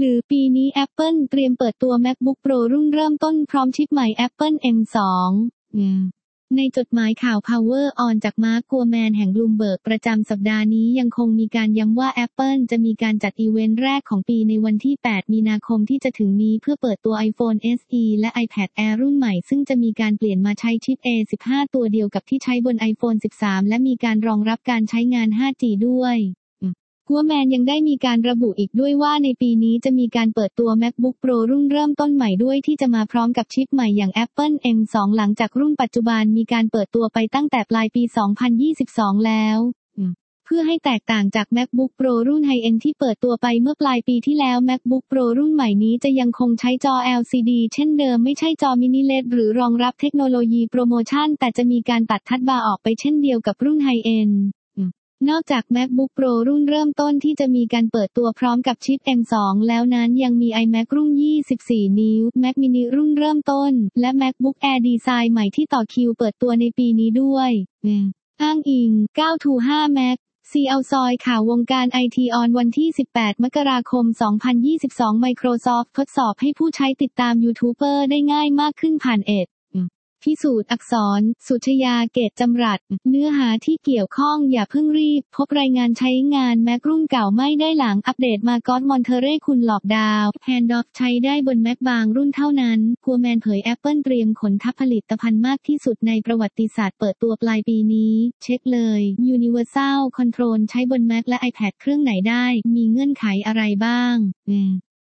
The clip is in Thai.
รือปีนี้ Apple เตรียมเปิดตัว MacBook Pro รุ่นเริ่มต้นพร้อมชิปใหม่ Apple M2 ในจดหมายข่าว Power On จากมาร์ค กัวแมนแห่ง Bloomberg ประจำสัปดาห์นี้ยังคงมีการย้ำว่า Apple จะมีการจัดอีเวนต์แรกของปีในวันที่ 8 มีนาคมที่จะถึงนี้เพื่อเปิดตัว iPhone SE และ iPad Air รุ่นใหม่ซึ่งจะมีการเปลี่ยนมาใช้ชิป A15 ตัวเดียวกับที่ใช้บน iPhone 13 และมีการรองรับการใช้งาน 5G ด้วยกัวแมนยังได้มีการระบุอีกด้วยว่าในปีนี้จะมีการเปิดตัว MacBook Pro รุ่นเริ่มต้นใหม่ด้วยที่จะมาพร้อมกับชิปใหม่อย่าง Apple M2 หลังจากรุ่นปัจจุบันมีการเปิดตัวไปตั้งแต่ปลายปี 2022 แล้วเพื่อให้แตกต่างจาก MacBook Pro รุ่นไฮเอนด์ที่เปิดตัวไปเมื่อปลายปีที่แล้ว MacBook Pro รุ่นใหม่นี้จะยังคงใช้จอ LCD เช่นเดิมไม่ใช่จอมินิ LED หรือรองรับเทคโนโลยีโปรโมชั่นแต่จะมีการตัดทัชบาร์ออกไปเช่นเดียวกับรุ่นไฮเอนด์นอกจาก MacBook Pro รุ่นเริ่มต้นที่จะมีการเปิดตัวพร้อมกับชิป M2 แล้วนั้นยังมี iMac รุ่น 24 นิ้ว Mac mini รุ่นเริ่มต้นและ MacBook Air ดีไซน์ใหม่ที่ต่อคิวเปิดตัวในปีนี้ด้วยอ้างอิง 9to5 Macซีเอาซอยข่าววงการไอทีออนวันที่ 18 มกราคม 2022 Microsoft ทดสอบให้ผู้ใช้ติดตามยูทูบเบอร์ได้ง่ายมากขึ้นผ่านพิสูจน์อักษรสุชยาเกตจำรัดเนื้อหาที่เกี่ยวข้องอย่าเพิ่งรีบพบรายงานใช้งาน Mac รุ่นเก่าไม่ได้หลังอัปเดตมาก็อตมอนเทเรคุณหลอกดาวน์แฮนด์ออฟใช้ได้บน Mac บางรุ่นเท่านั้นกัวแมนเผย Apple เตรียมขนทัพผลิตภัณฑ์มากที่สุดในประวัติศาสตร์เปิดตัวปลายปีนี้เช็คเลย Universal Control ใช้บน Mac และ iPad เครื่องไหนได้มีเงื่อนไขอะไรบ้าง